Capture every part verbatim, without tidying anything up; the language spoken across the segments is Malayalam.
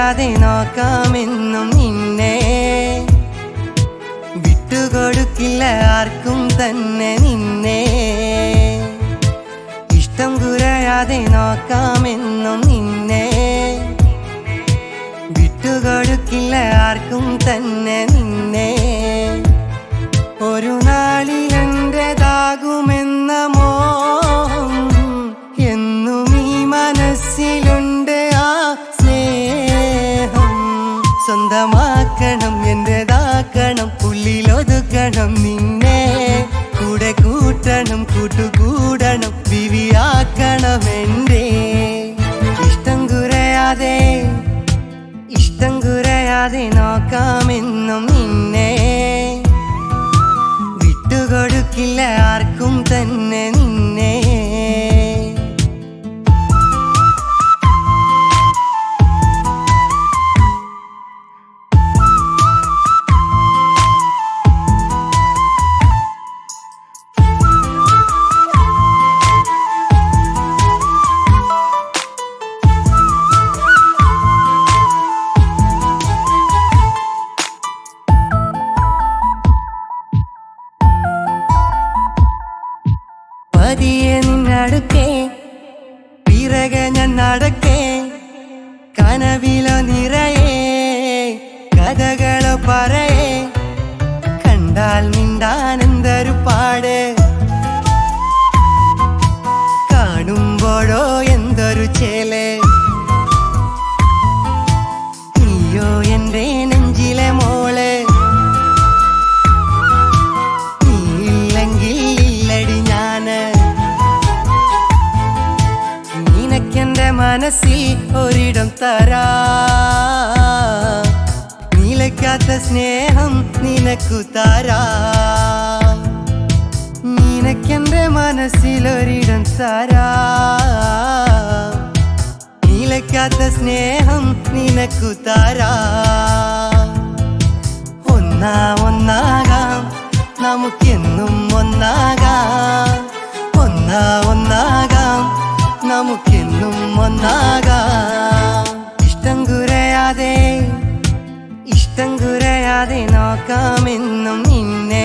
കുറയാതെ നോക്കാമെന്നും നിന്നെ വിട്ടുകൊടുക്കില്ല ആർക്കും തന്നെ നിന്നെ ഇഷ്ടം കുറയാതെ നോക്കാമെന്നും നിന്നെ വിട്ടുകൊടുക്കില്ല ആർക്കും തന്നെ നിന്നെ ഒരു നാളിൽ എന്റേതാകുമെന്ന മോഹം എന്നും ഈ മനസ്സിലുണ്ട് ആ സ്നേഹം സ്വന്തമാക്കണം എന്റേതാക്കണം ഉള്ളിലൊതുക്കണം നിന്നെ കൂടെ കൂട്ടണം കൂട്ടുകൂടണം വിവിയാക്കണം എന്റെ ഇഷ്ടം കുറയാതെ ഇഷ്ടം കുറയാതെ നോക്കാമെന്നും നിന്നെ വിട്ടുകൊടുക്കില്ല ആർക്കും തന്നെ നിന്നെ പതിയെ നിന്നടുക്കേ പിറകെ ഞാൻ നടക്കേ കനവിലോ നിറയേ കഥകളോ പറയേ കണ്ടാൽ മിണ്ടാൻ എന്തൊരു പാട് കാണുമ്പോഴോ എന്തൊരു ചേല് നീയോ എന്റെ നെഞ്ചിലെ മോള് നീയില്ലെങ്കിൽ ഇല്ലടി ഞാന് നിനക്കെന്റെ മനസ്സിൽ ഒരിടം തരാ നിലയ്ക്കാത്ത സ്നേഹം നിനക്കു തരാ നിനക്കെന്റെ മനസ്സിൽ ഒരിടം തരാ നിലയ്ക്കാത്ത സ്നേഹം നിനക്കു തരാ ഒന്നാ ഒന്നാകാം നമുക്കെന്നും ഒന്നാകാം ഒന്നാ ഒന്നാകാം നമുക്കെന്നും ഒന്നാകാം ഇഷ്ടം കുറയാതെ ഇഷ്ടം കുറയാതെ നോക്കാമെന്നും നിന്നെ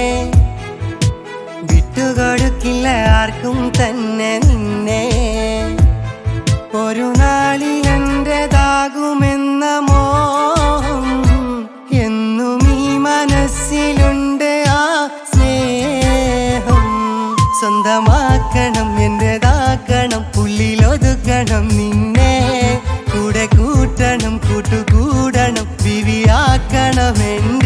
വിട്ടുകൊടുക്കില്ല ആർക്കും തന്നെ നിന്നെ ഒരു നാളിൽ എന്റേതാകുമെന്ന മോഹം എന്നും ഈ മനസ്സിലുണ്ട് ആ സ്നേഹം സ്വന്തമാക്കണം എന്റേതാക്കണം ഉള്ളിലൊതുക്കണം നിന്നെ കൂടെ കൂട്ടണം കൂട്ടുകൂടണം വിവിയാക്കണം എന്നെ